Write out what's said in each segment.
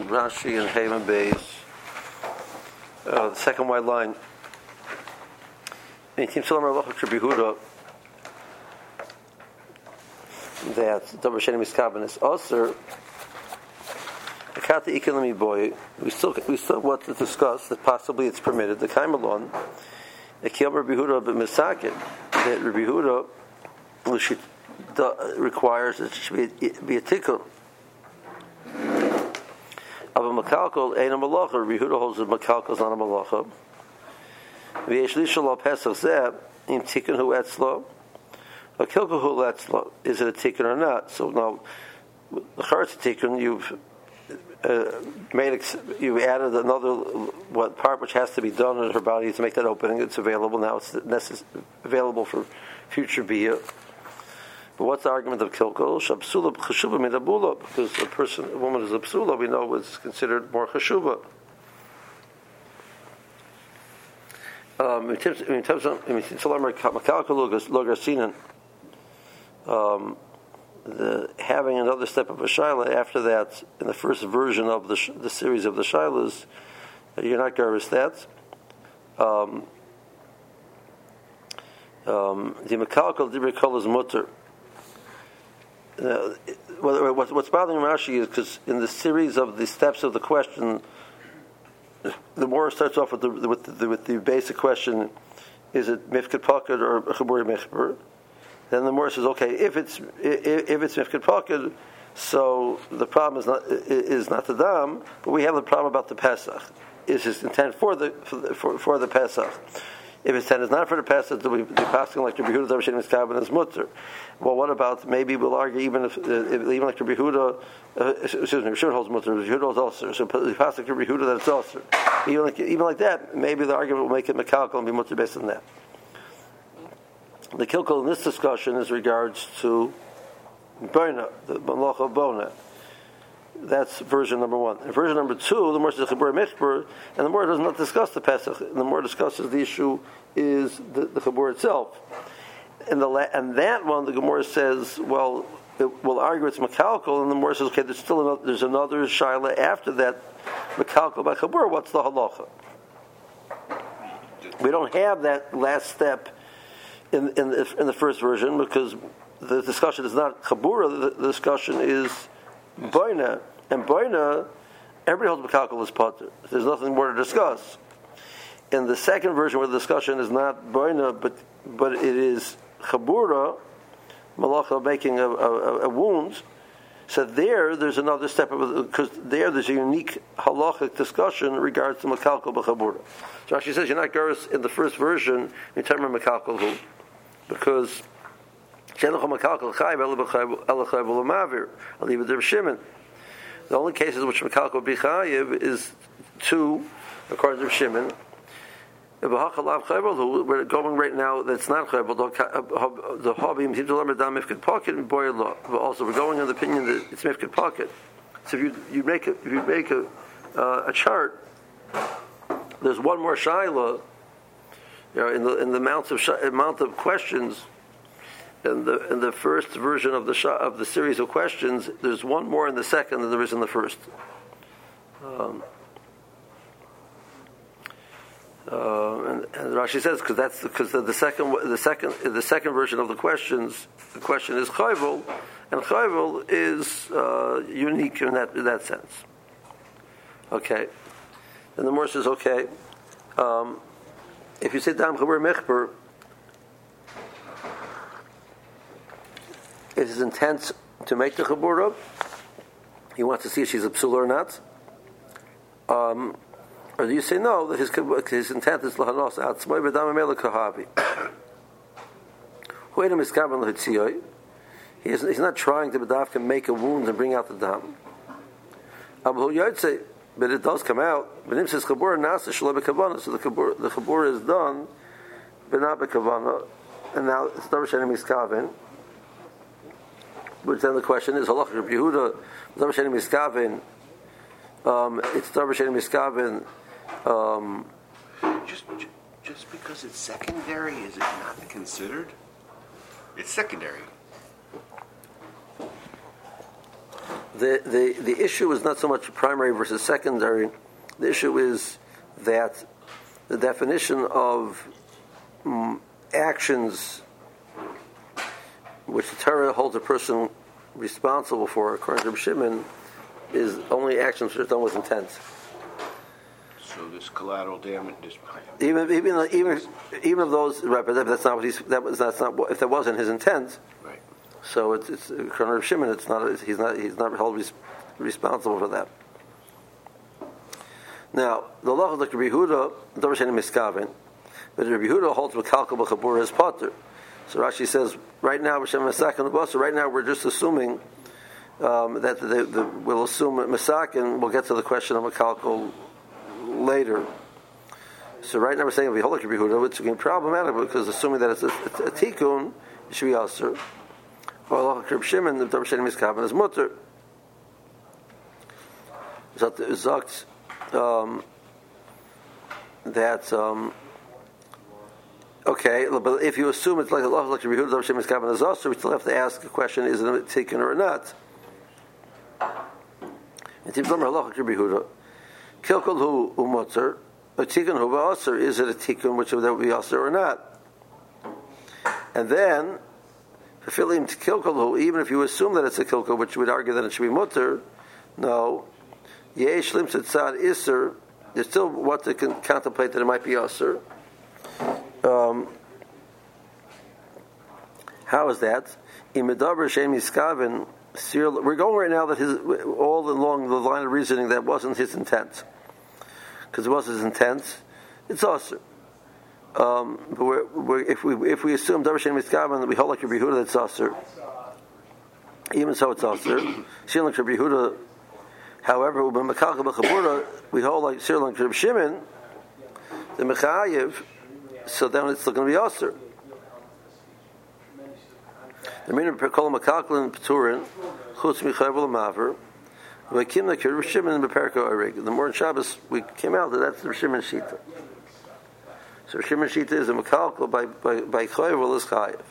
Rashi and Haman Beis. The second white line. In Tim Salam Rabbi Yehuda, that Davar Sheni Miskaben is Osir. Akata Ikalami Boy. We still want to discuss that possibly it's permitted. The Kaimalon. The Kiyam Rabbi Yehuda b'Misakin. That Rabbi Yehuda requires that it should be a tikkun. Of a makalkal ain't a malacha. Rabbi Yehuda holds that makalkal is not a malacha. V'yesh lishal al pesach zeh im tikkun hu etzlo. A kilkul hu etzlo. Is it a tikkun or not? So now, the charetz tikkun you've added another part which has to be done in her body to make that opening. It's available now. It's available for future biyah. But what's the argument of kilkul? Shabsula chashuva midabula, because a woman is a psula, we know is considered more chashuva. In terms of having another step of a shaila after that, in the first version of the series of the shailas, you're not garvis that. The makalkal dibri kol is mutter. What's bothering Rashi is because in the series of the steps of the question, the more starts off with the basic question: is it mifked pocket or chaburi mechber? Then the more says, okay, if it's mifked pocket, so the problem is not the dam, but we have the problem about the Pesach. Is his intent for the Pesach? If his intent is not for the Pesach, then we passing like Rabbi Yehuda Davar Sheni Miskaben is mutter. Well, what about maybe we'll argue even like Rabbi Yehuda, Rabbi Shimon holds mutter, Rabbi Yehuda holds also. So we pass like Rabbi Yehuda that it's also. Even like that, maybe the argument will make it mekalkal and be mutter based on that. The kilkul in this discussion is regards to Bona, the Malacha Bona. That's version number one. In version number two, the more says Chabur Mechber, and the more does not discuss the Pesach, and the more discusses the issue is the Chabur itself. And that one, the Gemara says, well, we'll argue it's Mekalkal, and the Gemara says, okay, there's another Shaila after that, Mekalkal by Chabur, what's the halacha? We don't have that last step in the first version, because the discussion is not Chabura, the discussion is Boina, and Boina, everybody holds Mekalkal is Potter. There's nothing more to discuss. In the second version, where the discussion is not Boina, but it is Chabura, Malacha making a wound, so there's another step, because there's a unique halachic discussion in regards to Mekalkal b'Chabura. So Rashi says, you're not Garis in the first version, in terms of Mekalkal who, because the only cases which Mekalkal B'chayiv is two, according to Shimon. We're going right now. That's not Chayvel. The hobby mifked pocket and boy law. Also, we're going on the opinion that it's mifked pocket. So if you make a a chart, there's one more shaila. In the amount of questions. In the first version of the series of questions, there's one more in the second than there is in the first. And Rashi says because the second version of the question is chayvul, and chayvul is unique in that sense. Okay, and the Gemara says okay, if you say dam chaber mechber, is his intent to make the chabura? He wants to see if she's a psula or not. Or do you say no, that his intent is lahanos atzmai v'dam amela kahavi? Huedem iskaven lehitziyoi. He's not trying to bedavka make a wound and bring out the dam. Abu Yotze, but it does come out. But says chabura nasa shelo bekavana, so the chabura is done, but not bekavana. And now it's Davar Sheni Miskaven. Which then the question is, Halach Rabbi Yehuda, Davar Sheni Miskaven. It's Davar Sheni Miskaven. Just because it's secondary, is it not considered? It's secondary. the issue is not so much primary versus secondary. The issue is that the definition of actions which the Torah holds a person responsible for, according to Reb Shimon, is only actions which are done with intent. So this collateral damage, even of those, right? But that's not what that's not what, if that wasn't his intent. right? So it's according to Reb Shimon, it's not. He's not held responsible for that. Now the law of Rabbi Yehuda, Davar Shein Miskaven, but Rabbi Yehuda holds Mekalkel b'Chabura as potter. So Rashi says, right now, right now we're just assuming that we'll assume Masakin. We'll get to the question of Mekalkel later. So right now we're saying Behold Rabbi Yehuda, which is problematic because assuming that it's a tikkun, it should be aser. Or Rabbi Shimon, the Davar Shein Miskaven is mutter. Sagt that. Okay, but if you assume it's like Allah, like Rabbi Yehuda, Davar Shein Miskaven is aser, we still have to ask the question: is it a tikkun or not? And Rabbi Yehuda, Kilkol hu mutter, a tikkun hu ba'aser. Is it a tikkun which would be aser or not? And then, fulfilling kilkol hu, even if you assume that it's a kilkol, which would argue that it should be mutter, no. Yesh limtzat tzad iser. There's still what to contemplate that it might be aser. How is that? We're going right now that all along the line of reasoning that wasn't his intent, because it was his intent. It's aser. But if we assume Davar Shein Miskaven that we hold like Rabbi Yehuda, that's aser. Even so, it's aser. Sir like Rabbi Yehuda. However, we hold like Sir like Rabbi Shimon, the Mechayev. So then it's still going to be aser. The meaning of Perkol Mekalkel and Peturin, Chutz Michayev L'Maver, we came like Rabbi Shimon and Beperko Arig. The morning Shabbos we came out that that's the Shimon Shita. So Shimon Shita is a Mekalkel by Chayev is Chayev.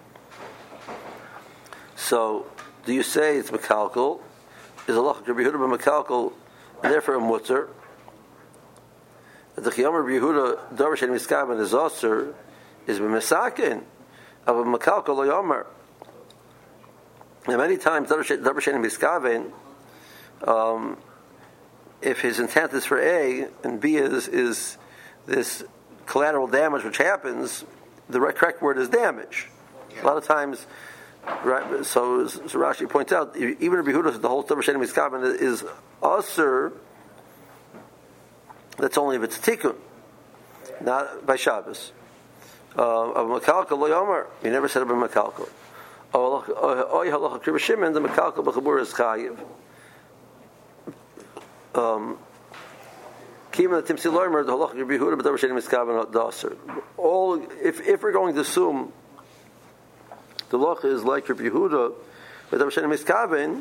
So do you say it's Mekalkel? Is Allah Rabbi Yehuda Mekalkel and therefore a mutter? The Chiyam Rabbi Yehuda Davar Shein Miskaven is aser is b'mesakin of a Mekalkel lo yomer. And many times Davar Shein Miskaven, if his intent is for A and B is this collateral damage which happens, the correct word is damage. Yeah. A lot of times, right? So Rashi points out even Rabbi Yehuda, the whole Davar Shein Miskaven is aser. That's only if it's a tikkun, not by Shabbos. Of Mekalkel lo yomer, he never said about Mekalkel. Oy halacha Rabbi Shimon, the Mekalkel b'Chabura is chayiv. Kima Timsi Loimer, the halacha Rabbi Yehuda, but Davar Shein Miskaven daser. All if we're going to assume the halacha is like Rabbi Yehuda, but Davar Shein Miskaven,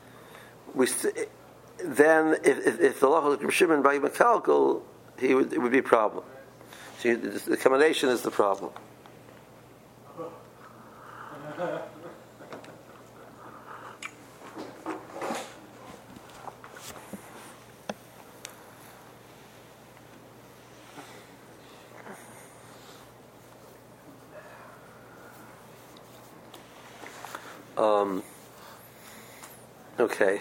then if the halacha is Rabbi Shimon by Mekalkel, it would be a problem. See, the combination is the problem. Okay.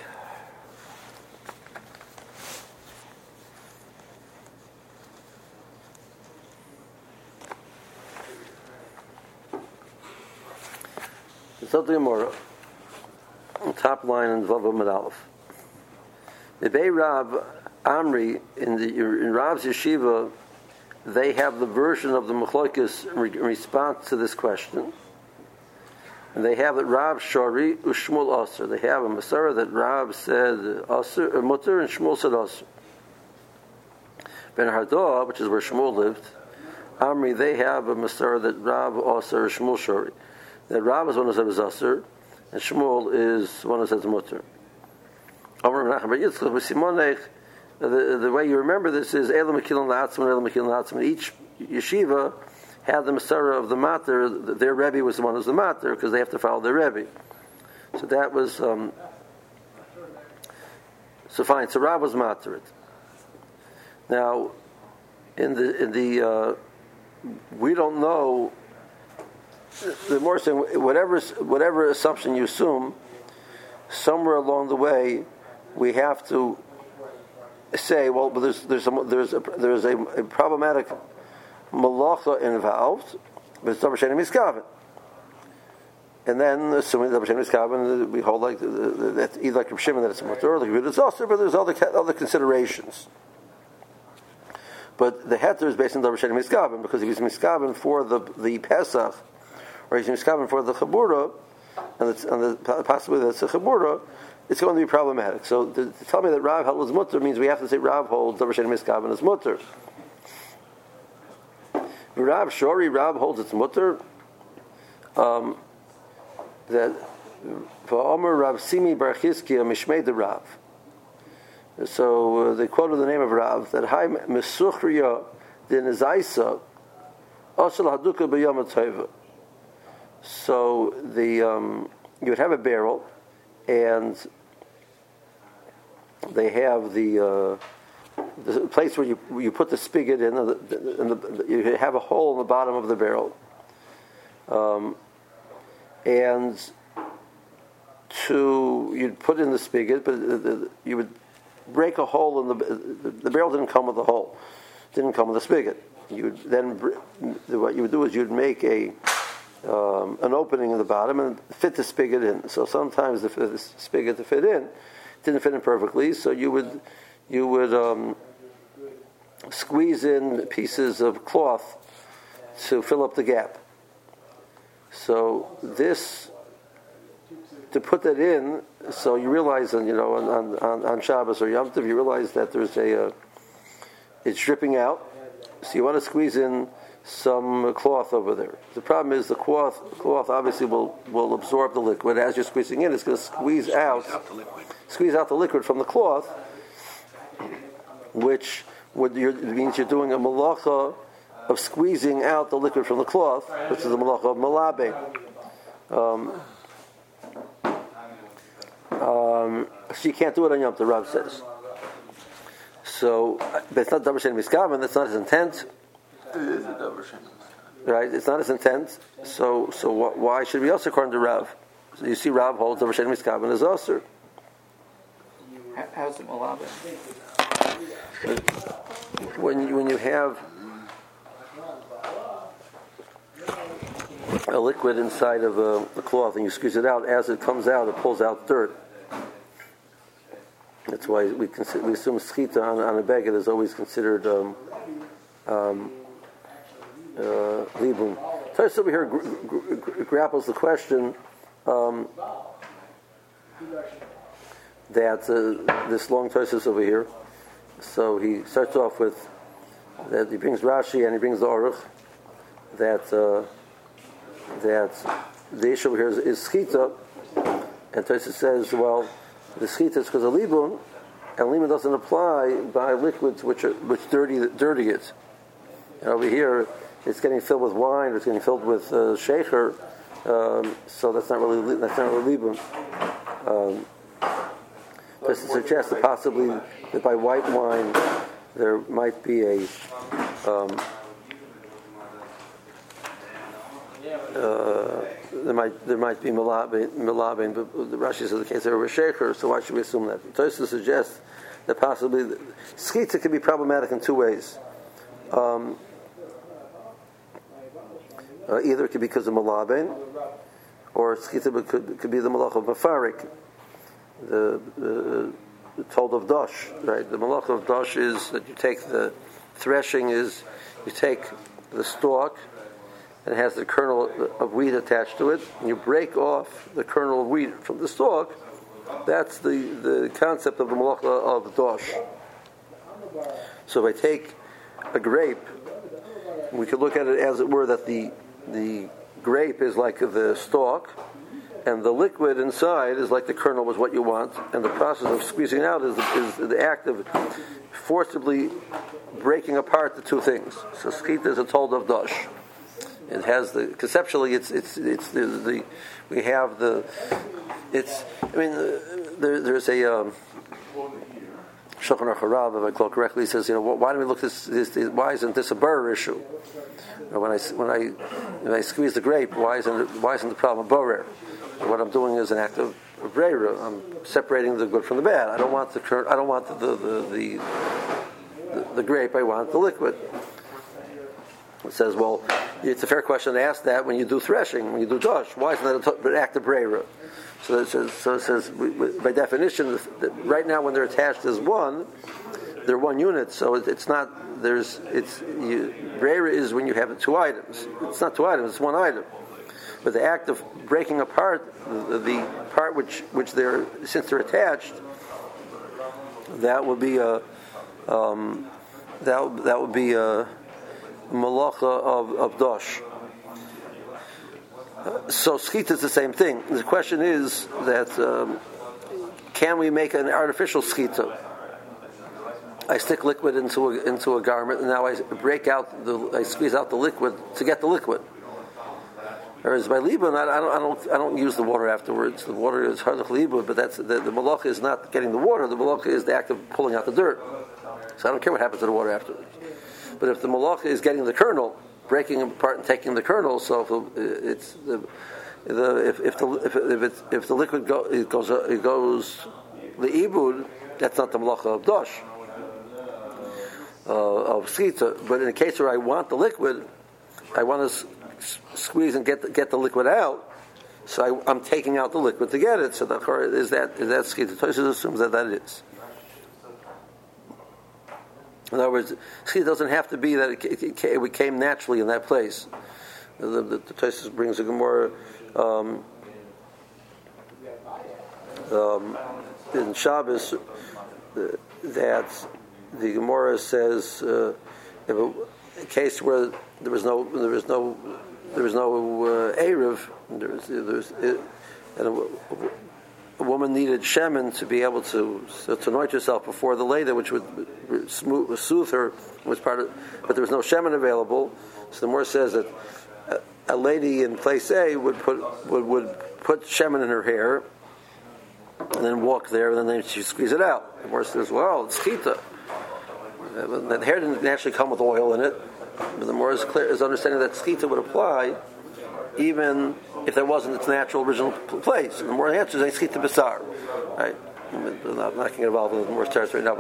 Something more. Top line in Vav Amud Aleph. The Bei Rav Amri in Rav's yeshiva, they have the version of the Machlokes in response to this question. And they have that Rav Shari Ushmul Aser. They have a Masara that Rav said Aser Mutter and Shmuel said Aser. Ben Hardah, which is where Shmuel lived, Amri, they have a Masara that Rav Aser Shmuel Shari. That Rav is one who says Aser, and Shmuel is one who says Mutter. The way you remember this is Elam Mekilon La'atzman, Elam Mekilon La'atzman. Each yeshiva had the Masara of the Mater. Their Rebbe was the one who's the Mater because they have to follow their Rebbe. So that was So fine. So Rav was matir it. Now, in the we don't know. The more saying whatever assumption you assume, somewhere along the way, we have to say, well, there's a problematic malacha involved, but it's davar she'eino miskaven. And then, assuming davar she'eino miskaven, we hold like that either like Reb Shimon that it's mutar, like it's also, but there's other considerations. But the heter is based on davar she'eino miskaven, because if he's miskaven for the Pesach, or he's miskaven for the Chabura, and the possibility that's a Chabura, it's going to be problematic. So to tell me that Rav held is mutter means we have to say Rav holds davar she'eino miskaven is mutter. Rav holds it's mutter. That for Omer Rav Simi Bar Chizkiya Mishmei de Rav. So they quoted the name of Rav that Hai Mesuchriya de Nezaisa Osel Haduka B'Yom HaTova. So you would have a barrel, and they have the place where you put the spigot in, and you have a hole in the bottom of the barrel, and you'd put in the spigot, but you would break a hole in the barrel. Didn't come with a hole, didn't come with a spigot. What you would do is you'd make an opening in the bottom and fit the spigot in. So sometimes the spigot to fit in didn't fit in perfectly, so you would squeeze in pieces of cloth to fill up the gap. So to put that in, so you realize, on Shabbos or Yom Tov, you realize that there's it's dripping out. So you want to squeeze in some cloth over there. The problem is the cloth obviously will absorb the liquid. As you're squeezing in, it's going to squeeze out the liquid from the cloth, which means you're doing a malacha of squeezing out the liquid from the cloth, which is the malacha of malabe. So you can't do it on Yom Tov, Rav says. So, but it's not davar she'eino miskaven. That's not his intent. Right? It's not his intent. So why should we also according to Rav? So you see, Rav holds davar she'eino miskaven as osur. How's it malabe? When you have a liquid inside of a cloth and you squeeze it out, as it comes out, it pulls out dirt. That's why we assume schita on a beged is always considered libun. Tosfos over here grapples the question that this long Tosfos over here. So he starts off with that he brings Rashi and he brings the Aruch that the issue over here is schita, and Tosfos says, well, the schita is because of libun, and libun doesn't apply by liquids which dirty it. And over here, it's getting filled with wine, or it's getting filled with shecher, so that's not really libun. Just to suggest that possibly that by white wine there might be a there might be milabin, but the Rashi says the case there was shecher, so why should we assume that? Tosfos suggests that possibly schita can be problematic in two ways. Either it could be because of milabin, or schita could be the malach of mafarik, the told of dosh, right? The malach of dosh is that you take the threshing is you take the stalk. It has the kernel of wheat attached to it, and you break off the kernel of wheat from the stalk. That's the concept of the malacha of dosh. So if I take a grape, we could look at it as it were that the grape is like the stalk, and the liquid inside is like the kernel was what you want, and the process of squeezing out is the act of forcibly breaking apart the two things. So schita is a told of dosh. It has conceptually there's Shulchan Aruch Harav, if I recall correctly, says, why do we look this? Why isn't this a burr issue? When I squeeze the grape, why isn't the problem a borer? What I'm doing is an act of breira. I'm separating the good from the bad. I don't want the grape. I want the liquid. It says, well, it's a fair question to ask that when you do threshing, when you do dosh. Why isn't that an act of breira? So it says, by definition, right now when they're attached as one, they're one unit. So it's not. Breira is when you have two items. It's not two items. It's one item. But the act of breaking apart the part which they're, since they're attached, that would be a malacha of dosh. So skita is the same thing. The question is that can we make an artificial skita? I stick liquid into a garment, and now I squeeze out the liquid to get the liquid. Whereas by libun, I don't use the water afterwards. The water is hardach libun, but that's the malacha is not getting the water. The malacha is the act of pulling out the dirt. So I don't care what happens to the water afterwards. But if the malacha is getting the kernel, breaking it apart and taking the kernel, so if the liquid goes the ibud, that's not the malacha of dosh of skita. But in a case where I want the liquid, I want to squeeze and get the liquid out. So I'm taking out the liquid to get it. So is that skita? Tosfos assumes that is. In other words, skita doesn't have to be that it came naturally in that place. The Tosfos brings a Gemara in Shabbos that the Gemara says if a case where there was no eruv, and a woman needed shemen to be able to anoint herself before the leda, which would soothe her, but there was no shemen available. So the Gemara says that a lady in place A would put shemen in her hair, and then walk there, and then she squeeze it out. The Gemara says, "Well, it's chita. The hair didn't naturally come with oil in it." But the more is understanding that skita would apply even if there wasn't its natural original place. And the more answers is skita basar, right? I'm not going to get involved with the more starts right now,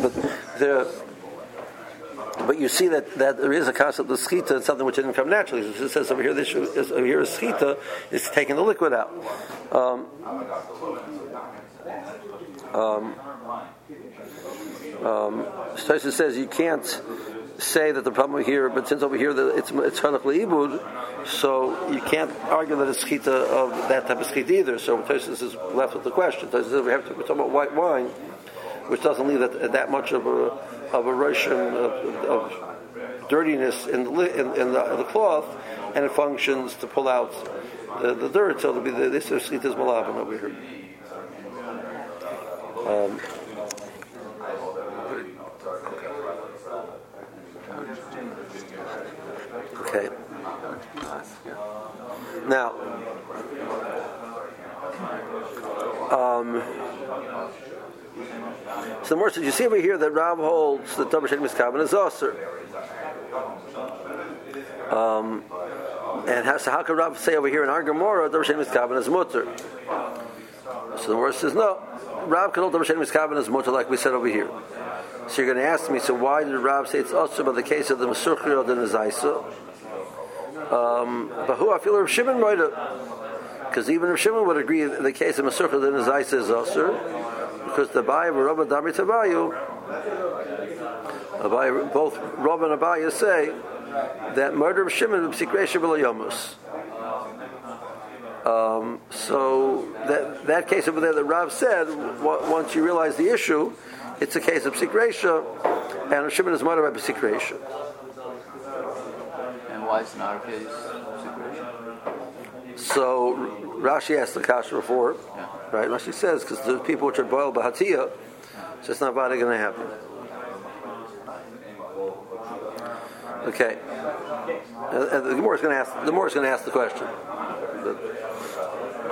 but you see that there is a concept of skita and something which didn't come naturally. So it says over here, over here is skita is taking the liquid out. Tosfos says you can't say that the problem here, but since over here it's chanach leibud, so you can't argue that it's skita of that type of skita either. So Tosfos is left with the question. Tosfos says we're talking about white wine, which doesn't leave that much of a rishon of dirtiness in the cloth, and it functions to pull out the dirt. So it'll be this is skita's malavan over here. Okay. Now, so the more you see over here that Rav holds that Davar Shein Miskaven is Osir. And how can Rav say over here in our Gemara Davar Shein Miskaven is Mutter? So the word says no. Rav can hold Davar Shein Miskaven is Mutter, like we said over here. So you're going to ask me, so why did Rav say it's Osir about the case of the Mesurchir or the Nezaisa? But who I feel Rav Shimon might have, because even Rav Shimon would agree in the case of Mesurchir the Nezaisa is Osir, because the Abaye and Rabba Damri Tabayu, both Rabba and Abaye say that murder of Shimon is Psikresha B'Layomus. So that case over there that Rav said, once you realize the issue, it's a case of Psikresha, and Shimon is murdered by Psikresha. Why is it not a case of Psikresha? So Rashi asked the kasha before, right? Rashi says because the people which are boiled b'hatiyah, so it's not going to happen. Okay, and the Gemara is going to ask the question.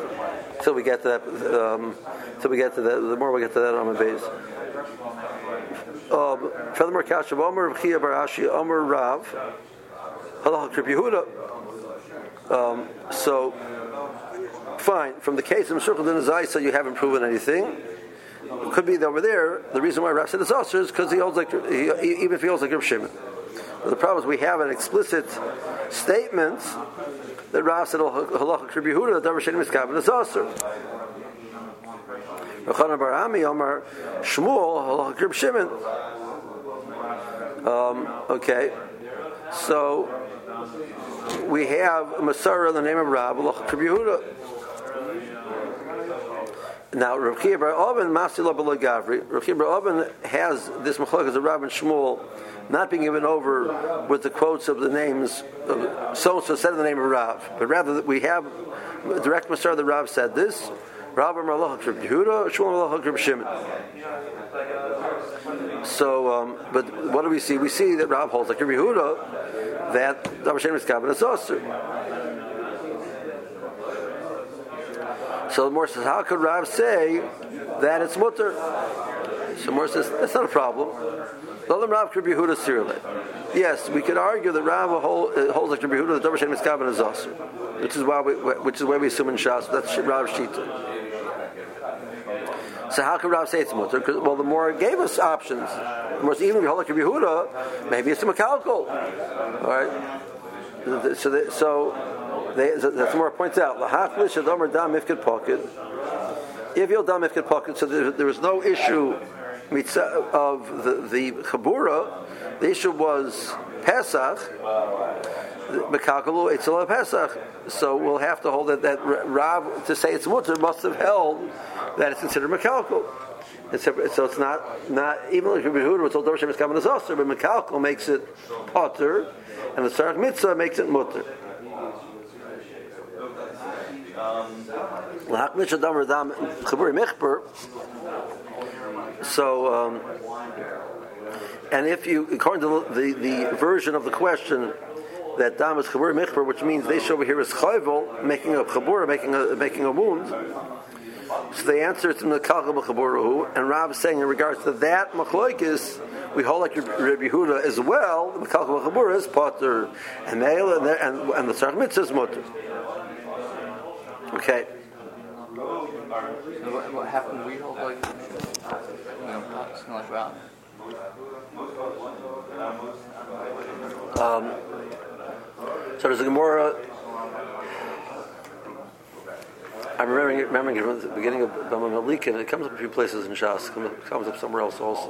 Till we get to that, the more we get to that on the base. Furthermore, Kashav Omer Rav Chia bar Ashi Omer Rav Halacha Reb Yehuda. So, fine. From the case of Meshurchel Din Zaisa, you haven't proven anything. It could be that over there, the reason why Rav said it's also is because he holds like, even if he holds like Reb Shimon. But the problem is we have an explicit statement that Rav said Halacha Reb Yehuda Davar Shein Miskaben is also. Rechana bar Ami Omar Shmuel Halacha Reb Shimon. Okay, so we have a Masara in the name of Rav Halacha Reb Yehuda. Now, Rav Chia bar Oven Masila B'Lo Gavri. Rav Chia bar Oven has this machlokes of Rav and Shmuel not being given over with the quotes of the names of so-and-so said in the name of Rav, but rather that we have a direct Masar that Rav said this. Rav Amar Halacha Reb Yehuda, Shmuel Halacha Reb Shimon. So, but what do we see? We see that Rav holds like Reb Yehuda that Davar Shein Miskaben is also. So the Mor says, how could Rav say that it's mutter? So Mor says, that's not a problem. Yes, we could argue that Rav holds like Reb Yehuda that Davar Shein Miskaben is also, which is why we assume in Shas that's Rav's shita. So how could Rav say it's mutter? Well, the Mor gave us options. The Mor says, even if you hold like Reb Yehuda, maybe it's a makalkol. All right. That's the Mor points out. If you'll dam mifked pocket, so there was no issue of the Chabura. The issue was Pesach, Mekakalu Eitzel Pesach. So we'll have to hold that Rav, to say it's mutter, must have held that it's considered Mekalkal. So it's not even like Rabbi Yehuda was told Davar Shein Miskaben is also, but Mekalkal makes it potter, and the Sarach Mitzvah makes it mutter. So, and if you, according to the version of the question, that dam is chabur michper, which means they show over here is chayvel, making a chabur, making a wound. So the answer is in the kalcham chaburuhu, and Rav is saying in regards to that machloikis, we hold like Rabbi Yehuda as well. The kalcham chabur is potter, and the tzarech mitzvah is mutter. Okay. What happened? We hold like something like Rav. So there's a Gemara. I'm remembering it from the beginning of Bama Malik, and it comes up a few places in Shas. It comes up somewhere else also.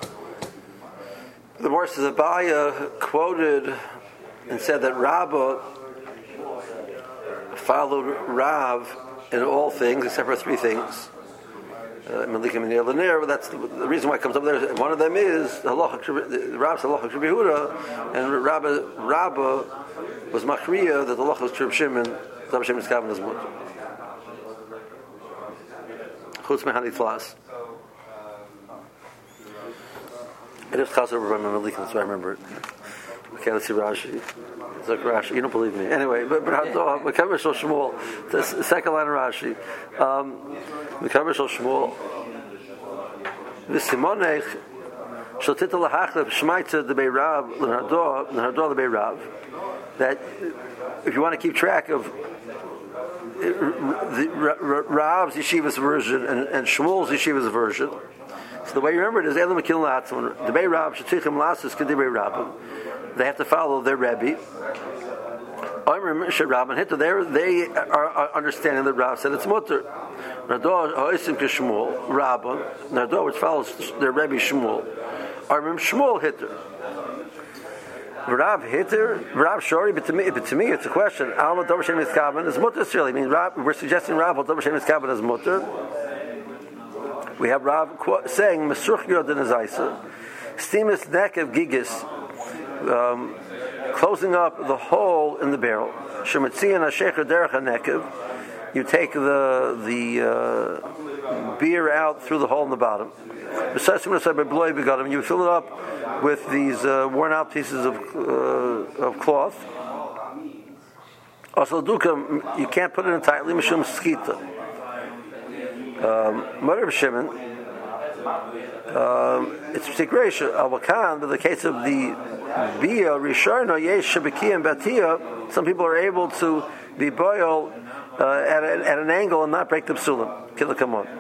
The Gemara says Abaya quoted and said that Rabbah followed Rav in all things except for three things. Malikim and Yelanir, that's the reason why it comes up there. One of them is Rab's Halacha Reb Yehuda, and Rabbah was Machriya that the Halacha was Reb Shimon, Davar Shein Miskaben is mutter. Chutz mehani tlas. It is Chazar by Malikim, that's why I remember it. Okay, let's see Rashi. It's like Rashi. You don't believe me. Anyway, but Mekaber Shel Shmuel, the second line of Rashi. Mekaber Shel Shmuel. V'simonech shel titel lahachlef shmaita the beirav l'nardor the beirav. That if you want to keep track of the Rav's yeshiva's version and Shmuel's yeshiva's version, so the way you remember it is Elam Akil Latzon the beirav shetichim lasses kedibei rabbim. They have to follow their Rebbe. They are understanding that Rav said it's mutter. Nador ha'osim k'Shmuel Rabbah Nador, which follows their Rebbe Shmuel. Armim Shmuel hitter. Rav hitter. Rav shori. But to me, it's a question. Alma Davar Shein Miskaben is mutter. Really, I mean, we're suggesting Rav Davar Shein Miskaben is mutter. We have Rav saying Mesruch Yodin Azaisa Stimus Nekev Gigis. Closing up the hole in the barrel. Shemetzian Hashecher Derech HaNekev. You take the beer out through the hole in the bottom. You fill it up with these worn out pieces of cloth. Also, duka, you can't put it in tightly. Mishum skita. Mother of Shimon. it's Psikresha. Al-Wakan, but in the case of the Bia, Rishona, Yesh, Shabaki, and Batia, some people are able to be boiled at an angle and not break the psulim. Come on.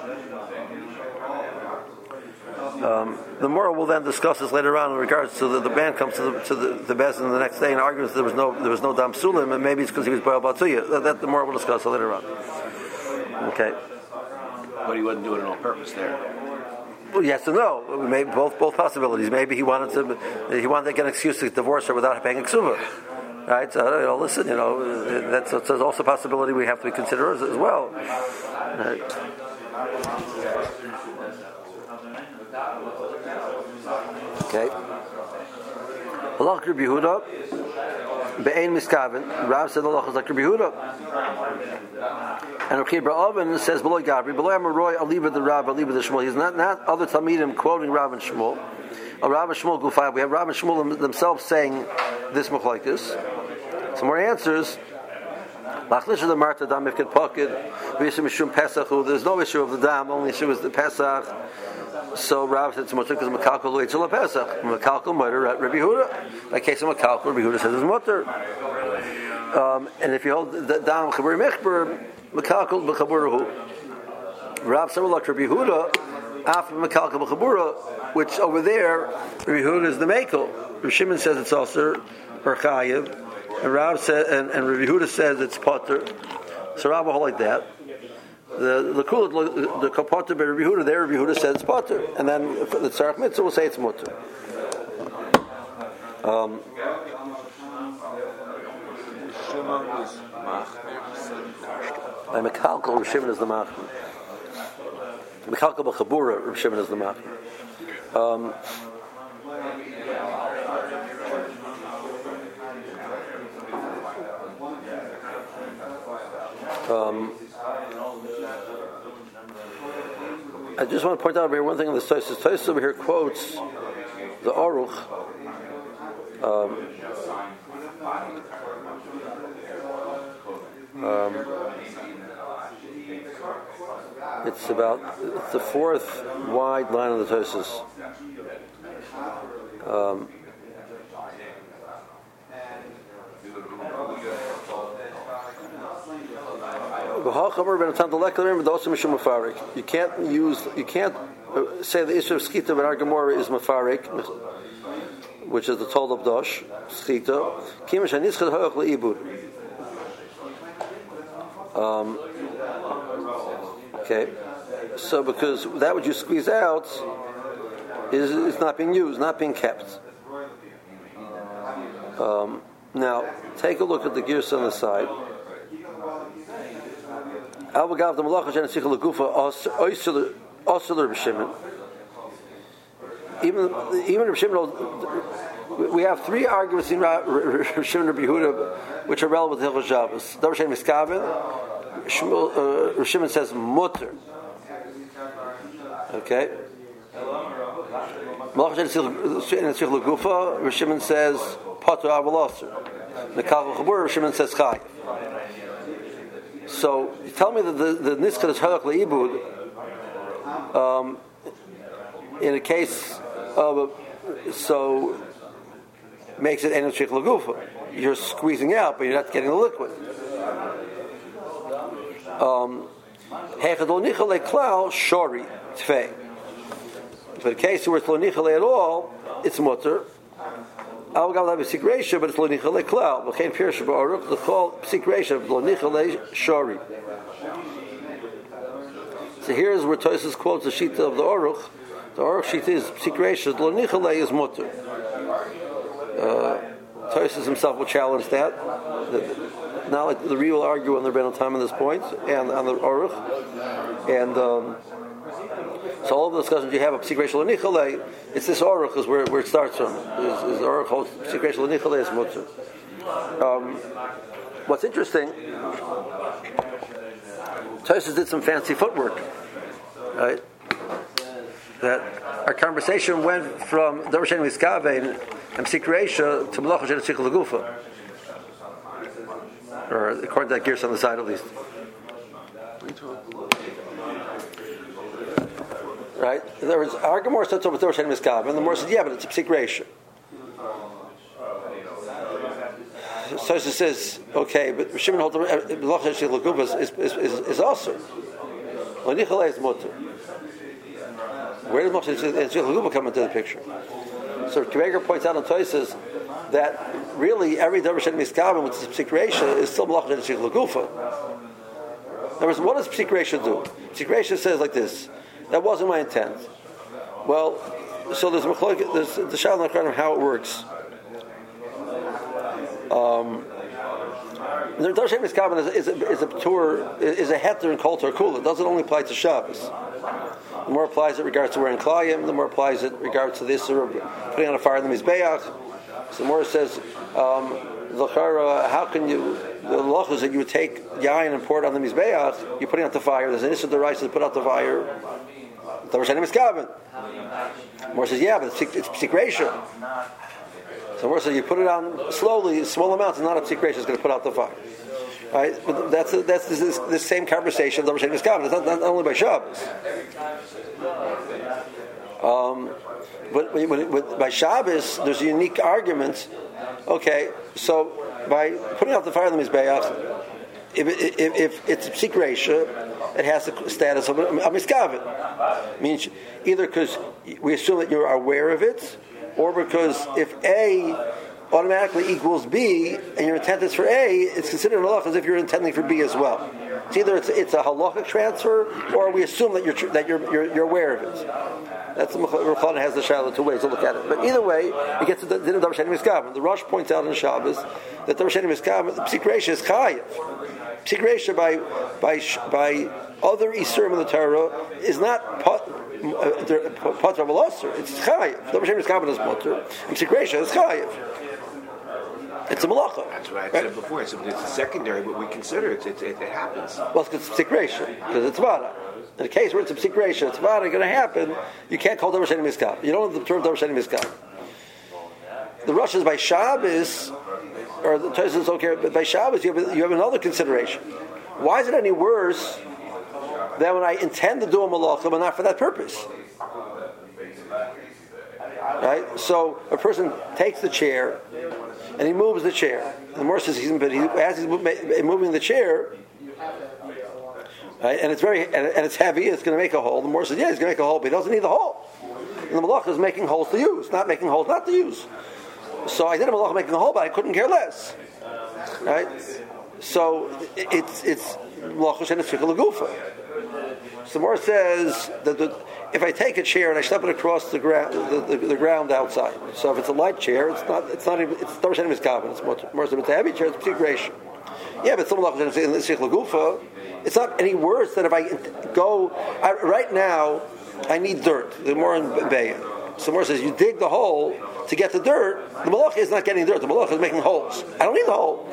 The Mora will then discuss this later on in regards to the band comes to the Bezin the next day and argues there was no dam sulim, and maybe it's because he was boiled batuya. That the Mora will discuss later on. Okay. But he wasn't doing it on purpose there. Well, yes and no. Maybe both possibilities. Maybe he wanted to get an excuse to divorce her without paying a ksuba. Right? So, listen, that's also a possibility we have to consider as well. Right? Okay. Halach Rabbi Yehuda, be'ein miskaven. Rav said halach is like Rabbi Yehuda. And Rabbi Oven says below Gabri, below Amaroy, Aliba the Rav, Aliba the Shmuel. He's not other Talmidim quoting Rav and Shmuel. Rav and Shmuel go five. We have Rav and Shmuel themselves saying this machlokes. Some more answers. Lachlish of the Marta Dam Mifked Pocket. There's no issue of the Dam, only issue is the Pesach. So Rav said it's mutter because Makalkal Luitzul Pesach. Makalkal mutter at Rabbi Yehuda. In the case of Makalkal, Rabbi Yehuda says it's mutter. And if you hold the Dam Chabur Mechber, Makalkal B'Chaburahu. Rav said like Rabbi Yehuda after Makalkal B'Chabura, which over there Rabbi Yehuda is the Mekel. Rabbi Shimon says it's also Chayiv. And Rav said, and Rabbi Yehuda says it's potter. So Rav will hold like that. The kapotter by Rabbi Yehuda there, Rabbi Yehuda says it's potter, and then the tzarech mitzvah will say it's mutter. And Mekalkal Rabbi Shimon is the machmir. Mekalkal b'chabura Rabbi Shimon is the machmir. I just want to point out over here one thing in the Tosfos. Tosfos over here quotes the Aruch. It's the fourth wide line of the Tosfos. You can't say the issue of skita in our Gemara is mafarik, which is the toll of dosh skita. Okay, so because that which you squeeze out is not being used, not being kept. Now take a look at the gears on the side. Even Rabbi Shimon, we have three arguments in Rabbi Shimon and Rabbi Yehuda which are relevant to Hilchos Shabbos. Rabbi Shimon miskaven. Rabbi Shimon says mutter. Okay. Rabbi Shimon says potter avolaser. Mekal v'chabur. Rabbi Shimon says chayiv. So you tell me that the niska is halach leibud in a case of so makes it enoshich lagufa. You're squeezing out, but you're not getting the liquid. Hechadol nichale klal shori tfei. But in case where it's lo nichale at all, it's mutter. I'll have a secret, but it's lo nichale klal. The chain pirush ba'aruch the call secret lo nichale shori. So here's where Tosfos quotes the shita of the Aruch. The Aruch shita is secret lo nichale is mutter. Tosfos himself will challenge that. Not like the real argue on the Rebbeinu time on this point, and on the Aruch, and so all of the discussions you have of Psik Reish L'Nichale, it's this Aruch is where it starts from. Is the Aruch holds Psik Reish L'Nichale is Mutter. What's interesting, Tosfos did some fancy footwork, right? That our conversation went from Davar Shein Miskavein and Psik Reish to Malacha Shein Tzich L'Gufa. Or according to that gears on the side at least. Right? In other words, our Gemara starts off with Dover Sheni Miskaven, and the Gemara says, yeah, but it's a psik reisha. So it says, okay, but Shimon holds Melach Sheni Lagufa is also. L'nichalei is mutter. Where does Melach Sheni Lagufa come into the picture? So Kiveger points out on Tosfos that really every Dover Sheni Miskaven with psik reisha is still Melach Sheni Lagufa. In other words, what does psik reisha do? Psik reisha says like this: that wasn't my intent. Well, so there's the Shalom Achronim how it works. The Dover Sheni Miskaven is a heter and kol Torah kula. It doesn't only apply to Shabbos. The more applies it regards to wearing klayim, the more applies it regards to this or putting on a fire in the mizbeach. So the more says, how can you? The law is that you would take yain and pour it on the mizbeach. You're putting out the fire. There's an issue of the rice to put out the fire. Dover Sheni Miskaven. More says, yeah, but it's psik reisha. So more says you put it on slowly, small amounts, and not a psik reisha is going to put out the fire. Right? But that's this same conversation of Dover Sheni Miskaven. It's not only by Shabbos. But by Shabbos, there's a unique argument. Okay, so by putting out the fire in the mizbeach, if it's a psik reisha, it has the status of a miskaven. Means either because we assume that you're aware of it, or because if A automatically equals B and your intent is for A, it's considered an halacha as if you're intending for B as well. It's either it's a halachic transfer, or we assume that you're aware of it. That's the Mechana has the Shaila two ways to look at it. But either way, it gets to the din of Dover Sheni Miskaven. The Rosh points out in Shabbos that Dover Sheni Miskaven, the psik reisha is chayiv. Psik reisha by other isurim in the Torah is not potter v'loser. It's chayiv. Dover Sheni Miskaven is potter, and psik reisha is chayiv. It's a malacha. That's what I said before. It's a secondary, but we consider it happens. Well, it's psik reisha because it's vada. In a case where it's a psik reisha, it's vada going to happen. You can't call Dover Sheni Miskaven. You don't have the term Dover Sheni Miskaven. The Rosh is by Shabbos, or the Tosfos is okay, but by Shabbos you have another consideration. Why is it any worse than when I intend to do a malacha, but not for that purpose? Right? So a person takes the chair and he moves the chair. The Gemara says as he's moving the chair, right, and it's it's heavy, it's going to make a hole. The Gemara says, yeah, he's going to make a hole, but he doesn't need the hole. And the malacha is making holes to use, not making holes not to use. So I did a malacha making a hole, but I couldn't care less. Right? So it's malacha she'en tzrika l'gufa. So the Gemara says that if I take a chair and I step it across the ground outside, so if it's a light chair, it's Dover Sheni Miskaven. It's more so. If it's a heavy chair, it's psik reisha. Yeah, but some malacha she'en tzrika l'gufa. It's not any worse than if I go right now. I need dirt. The Gemara in Be'er. So the Gemara says you dig the hole to get the dirt. The malacha is not getting dirt. The malacha is making holes. I don't need the hole.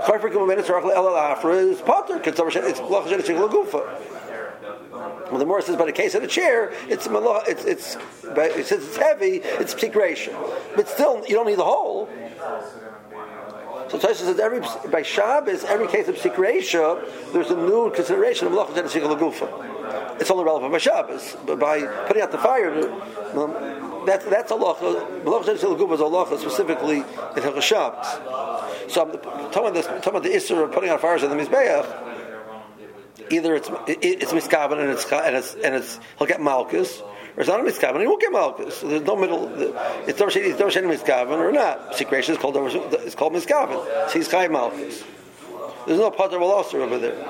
Is potter. It's malacha she'en tzrika l'gufa. Well, the Gemara says, by the case of the chair, it's since it's heavy, it's psik reisha. But still, you don't need the hole. So Tosfos says by Shabbos, every case of psik reisha, there's a new consideration of malacha she'en tzrika l'gufa. It's only relevant by Shabbos, but by putting out the fire, that's a halacha. Malacha she'en tzrika l'gufa is a halacha specifically in Hilchos Shabbos. So I'm talking about the issue of putting out fires in the mizbeach. Either it's miskaven and he'll get malchus, or it's not a miskaven and he won't get malchus. So there's no middle. It's Dover Sheni miskaven or not. Psik reisha is called miskaven. So he's chayiv malchus. There's no potter v'loser over there.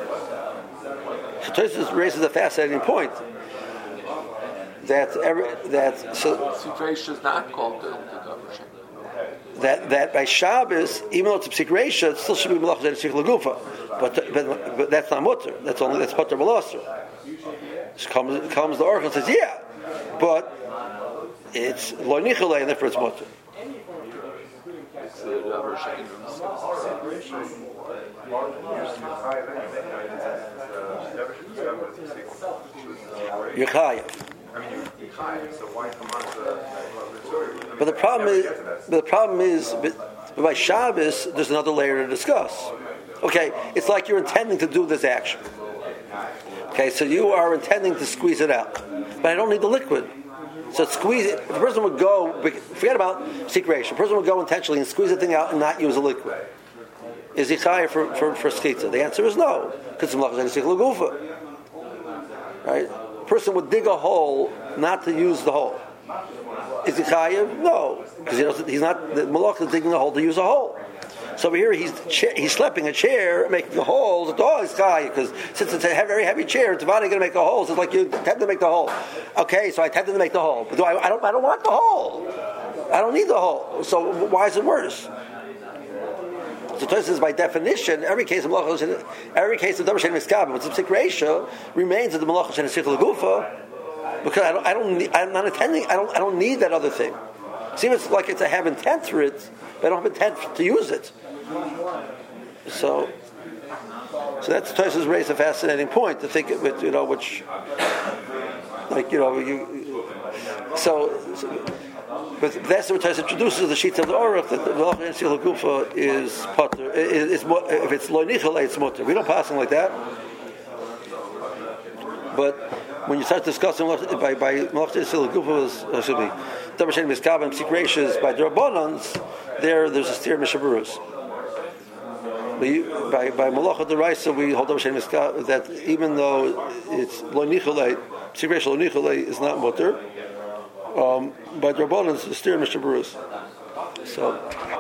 So Tosfos raises a fascinating point that psik reisha is not called the Dover Sheni. That by Shabbos, even though it's a psik reisha, it still should be malacha she'en tzrika l'gufa. But that's not mutter. That's potter v'loser. Comes the oracle and says, yeah, but it's lo nichalei, and therefore it's mutter. You're chayav. But the problem is, by Shabbos, there's another layer to discuss. Okay, it's like you're intending to do this action. Okay, so you are intending to squeeze it out. but I don't need the liquid. So squeeze it. If a person would go, forget about secretion. A person would go intentionally and squeeze the thing out and not use a liquid. Is he chayav for skitza? The answer is no, because it's malachas shenisich l'gufa. Right? A person would dig a hole not to use the hole. Is he chayav? No, because he's not. The malach is digging a hole to use a hole. So over here he's schlepping a chair, making a hole. Oh, he's chayav because since it's a very heavy chair, it's going to make a hole. So it's like you tend to make the hole. Okay, so I tended to make the hole, but I don't want the hole. I don't need the hole. So why is it worse? So Tosfos says by definition, every case of davar she'ein miskabel, but some ratio remains of the malachas she'ein l'gufa, because I'm not intending. I don't need that other thing. It seems like I have intent for it, but I don't have intent to use it. So that's Tosfos raised a fascinating point to think of it, which, like, but that's what Tosfos introduces the sheet of the Aruch, that the malachas she'ein l'gufa is potter. Is if it's lo nichol, it's mutter. We don't pass them like that. But when you start discussing by malachas she'ein l'gufa, davar she'ein miskabel and secretions by D'Rabbanans, there's a steer mishaburus. By malacha deraisa we hold davar she'ein miskabel that even though it's lo nichol, secretion lo nichol is not mutter. By D'Rabbanans, the steer mishaburus. So.